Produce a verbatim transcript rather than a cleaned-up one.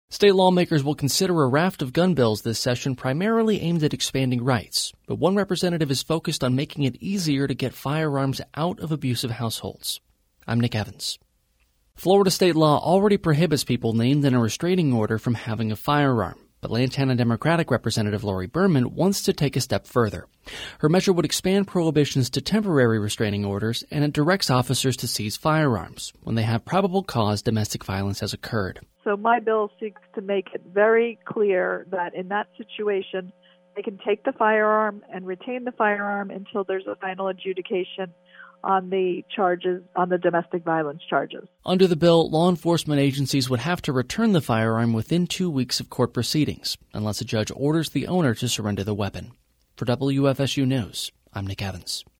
State lawmakers will consider a raft of gun bills this session primarily aimed at expanding rights, but one representative is focused on making it easier to get firearms out of abusive households. I'm Nick Evans. Florida state law already prohibits people named in a restraining order from having a firearm, but Lantana Democratic Representative Lori Berman wants to take a step further. Her measure would expand prohibitions to temporary restraining orders, and it directs officers to seize firearms when they have probable cause domestic violence has occurred. So my bill seeks to make it very clear that in that situation, they can take the firearm and retain the firearm until there's a final adjudication on the charges, on the domestic violence charges. Under the bill, law enforcement agencies would have to return the firearm within two weeks of court proceedings, unless a judge orders the owner to surrender the weapon. For W F S U News, I'm Nick Evans.